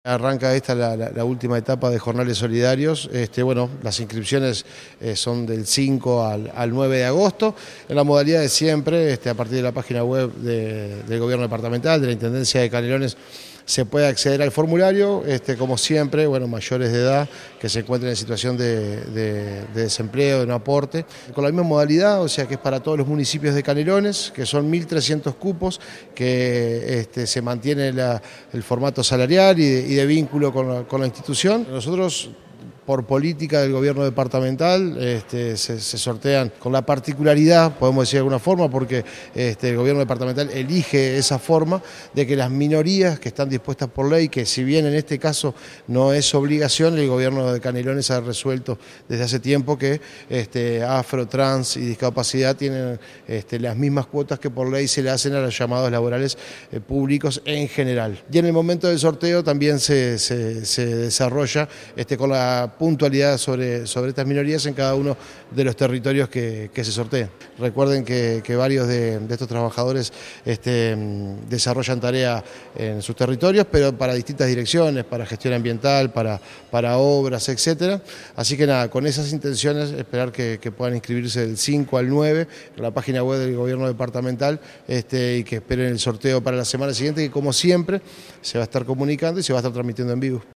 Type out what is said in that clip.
Arranca esta la última etapa de Jornales Solidarios. Bueno, las inscripciones son del 5 al 9 de agosto, en la modalidad de siempre, a partir de la página web del Gobierno Departamental, de la Intendencia de Canelones, se puede acceder al formulario, como siempre, bueno, mayores de edad que se encuentren en situación de desempleo, de no aporte, con la misma modalidad, o sea que es para todos los municipios de Canelones, que son 1.300 cupos, que se mantiene el formato salarial y de vínculo con la institución. Nosotros, por política del gobierno departamental, se sortean con la particularidad, podemos decir de alguna forma, porque el gobierno departamental elige esa forma de que las minorías que están dispuestas por ley, que si bien en este caso no es obligación, el gobierno de Canelones ha resuelto desde hace tiempo que afro, trans y discapacidad tienen las mismas cuotas que por ley se le hacen a los llamados laborales públicos en general. Y en el momento del sorteo también se desarrolla con la puntualidad sobre estas minorías en cada uno de los territorios que se sortean. Recuerden que varios de estos trabajadores desarrollan tarea en sus territorios, pero para distintas direcciones, para gestión ambiental, para obras, etcétera. Así que nada, con esas intenciones, esperar que puedan inscribirse del 5 al 9 en la página web del gobierno departamental, y que esperen el sorteo para la semana siguiente, que como siempre se va a estar comunicando y se va a estar transmitiendo en vivo.